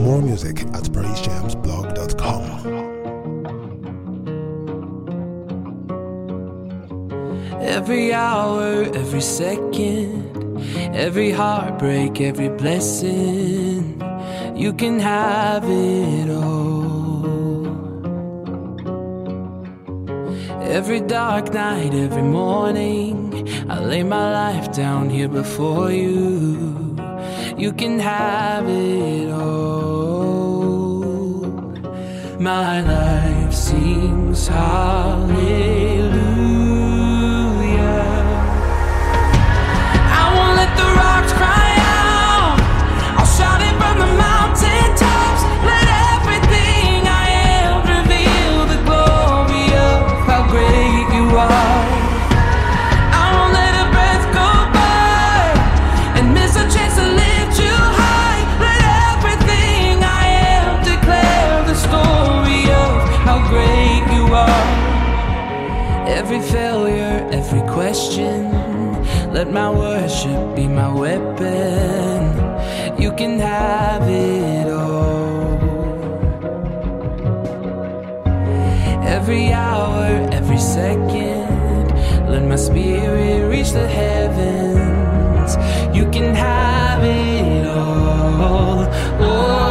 More music at praisejamsblog.com. Every hour, every second, every heartbreak, every blessing, you can have it all. Every dark night, every morning, I lay my life down here before you. You can have it all. My life sings hallelujah. Every failure, every question, let my worship be my weapon. You can have it all. Every hour, every second, let my spirit reach the heavens. You can have it all. Oh.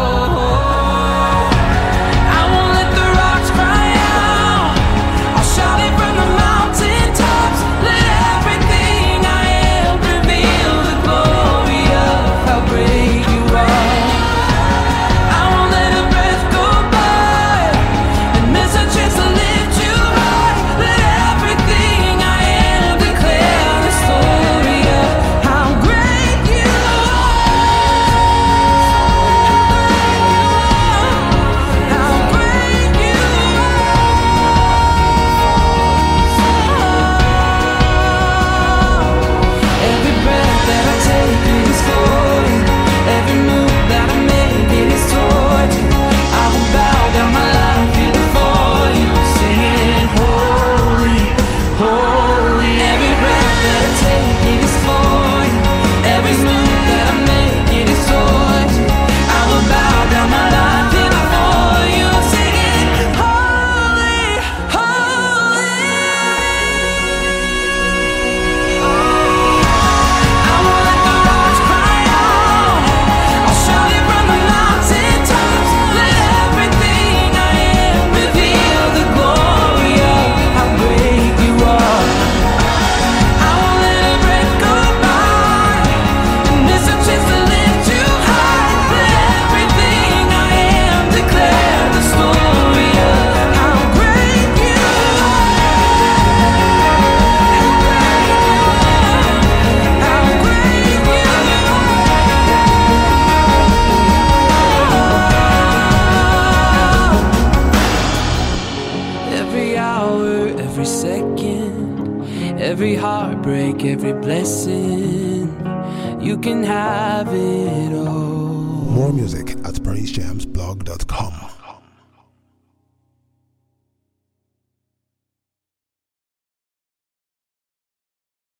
Every second, every heartbreak, every blessing, you can have it all. More music at praisejamsblog.com.